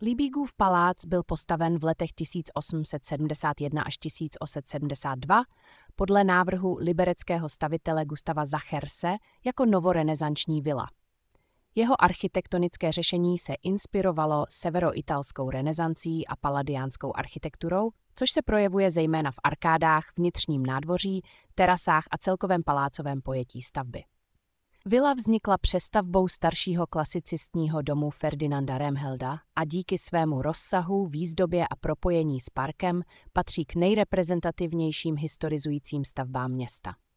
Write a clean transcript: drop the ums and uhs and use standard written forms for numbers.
Liebigův palác byl postaven v letech 1871 až 1872 podle návrhu libereckého stavitele Gustava Zacherse jako novorenesanční vila. Jeho architektonické řešení se inspirovalo severoitalskou renesancí a paladiánskou architekturou, což se projevuje zejména v arkádách, vnitřním nádvoří, terasách a celkovém palácovém pojetí stavby. Vila vznikla přestavbou staršího klasicistního domu Ferdinanda Remhelda a díky svému rozsahu, výzdobě a propojení s parkem patří k nejreprezentativnějším historizujícím stavbám města.